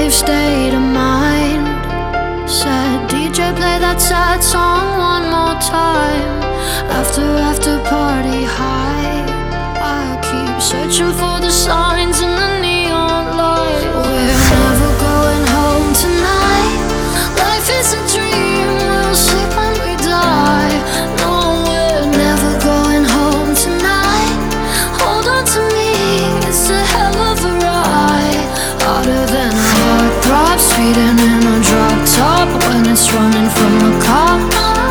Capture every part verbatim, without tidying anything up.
depressive state of mind. Said D J, play that sad song one more time. After after party high, I keep searching for the signs in the neon light. We're never going home tonight. Life is a dream, we'll sleep when we die. No, we're never going home tonight. Hold on to me, it's a hell of a ride. Harder than a heartthrob, speeding in a drop top when it's running from a cop.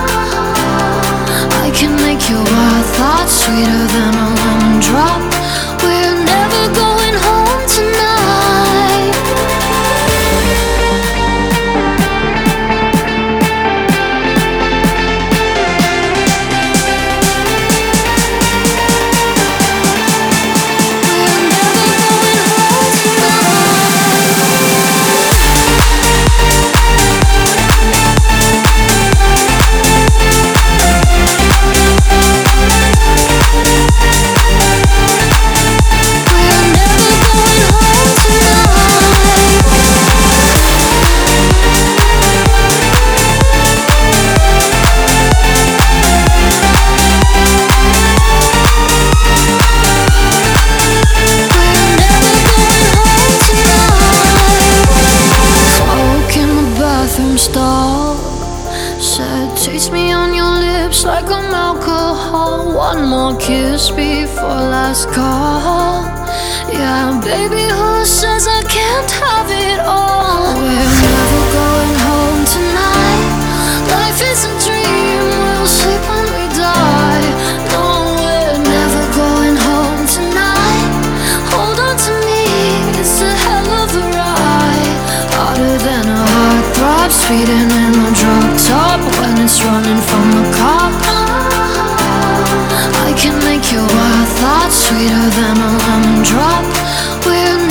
I can make your wild thoughts sweeter than a lemon drop. We're never going home tonight. We're never going home stall. Said, taste me on your lips like I'm alcohol. One more kiss before last call. Yeah, baby, who says I can't have it all? We're never going home tonight. Life is a dream, we'll sleep when we die. No, we're never going home tonight. Hold on to me, it's a hell of a ride. Harder than a heartthrob, speeding in a drop top when it's running from a cop. I can make your wild thoughts sweeter than a lemon drop. We're